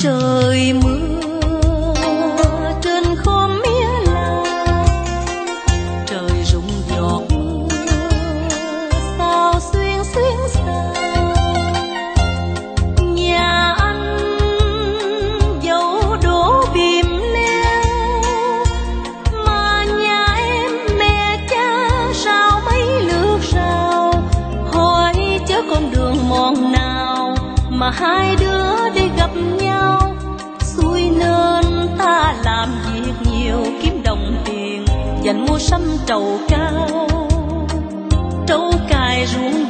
trời mưa trên khóm mía là trời rụng giọt mưa sao xuyên xuyên xa. Nhà anh dẫu đổ bìm leo mà nhà em mẹ cha sao mấy lượt rào. Hỏi chớ con đường mòn nào mà hai đứa đi gặp nhau. Xui nên ta làm việc nhiều kiếm đồng tiền dành mua sắm trầu cao. Trâu cài ruộng